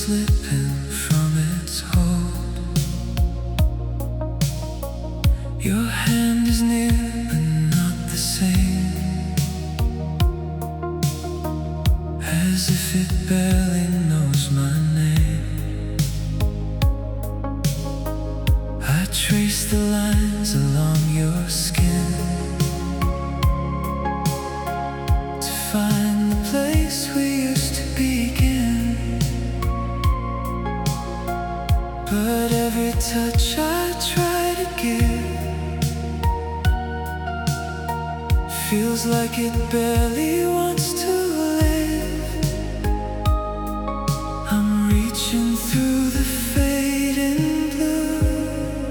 slipping from its hold. Your hand is near but not the same, as if it barely knows my name. I trace the lines along your skin to find the place we used to begin. But every touch I try to give feels like it barely wants to live. I'm reaching through the fading blue,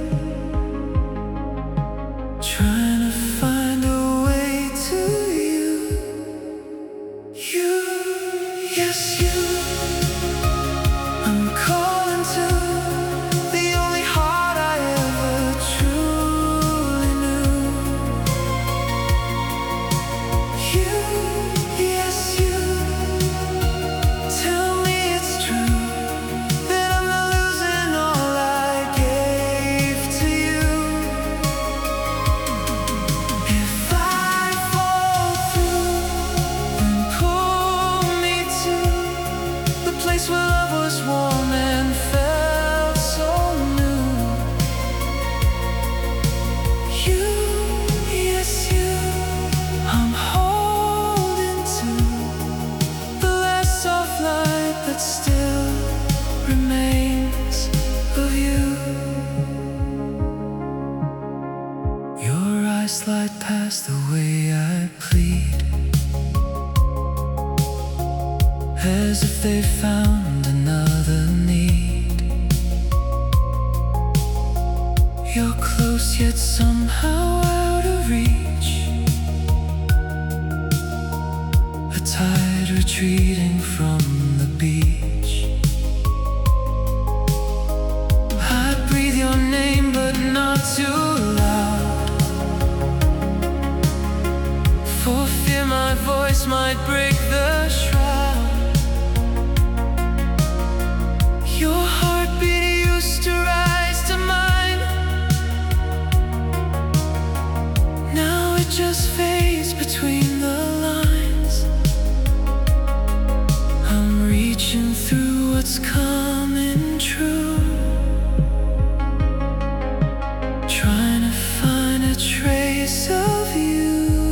trying to find a way to you. You, yes you, I'm calling to the only heart I ever truly knew. You, yes you, tell me it's true that I'm not losing all I gave to you. If I fall through, then pull me to the place where love was warm and felt so new. You, yes you, I'm holding to the last soft light that still remains of you. Your eyes slide past the way I plead, as if they found another need. You're close yet somehow out of reach, a tide retreating from the beach. I breathe your name but not too loud, for fear my voice might break the shroud. Your heartbeat used to rise to mine, now it just fades between the lines. I'm reaching through what's coming true, trying to find a trace of you.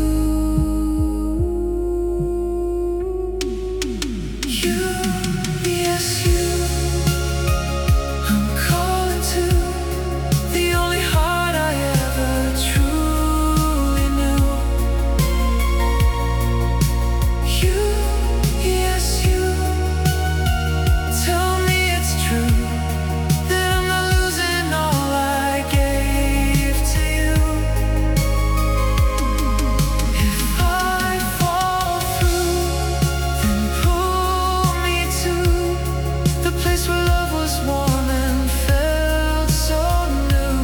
You, yes you, I'm calling to the only heart I ever truly knew. You, yes you, tell me it's true that I'm not losing all I gave to you. If I fall through, then pull me to the place where love was warm and felt so new.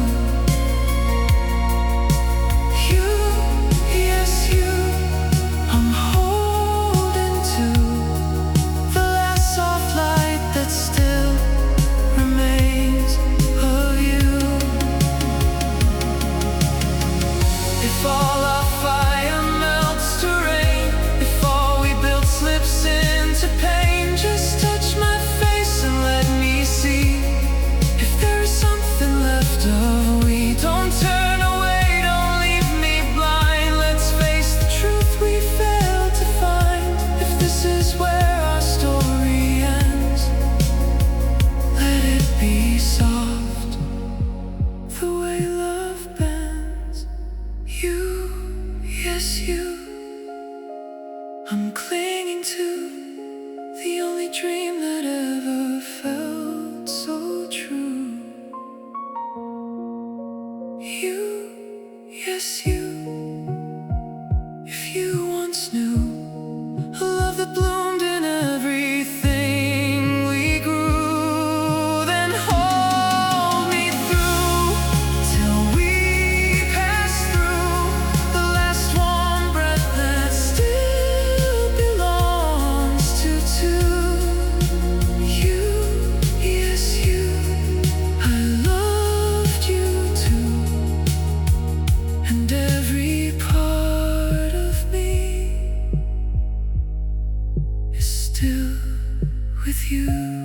You, yes you, I'm holding to the last soft light that still remains of you. If all our fire melts to rain, if all we built slips into pain, just touch my face and let me see if there is something left of we. Don't turn away, don't leave me blind. Let's face the truth we failed to find. If this is where our story ends, let it be soft, the way love bends. You, yes you, I'm clinging to the only dream that ever felt so true. You, yes you, if you once knew a love that bloomed in everything we grew, then hold me through till we pass through the last warm breath that still belongs to two. You, still with you.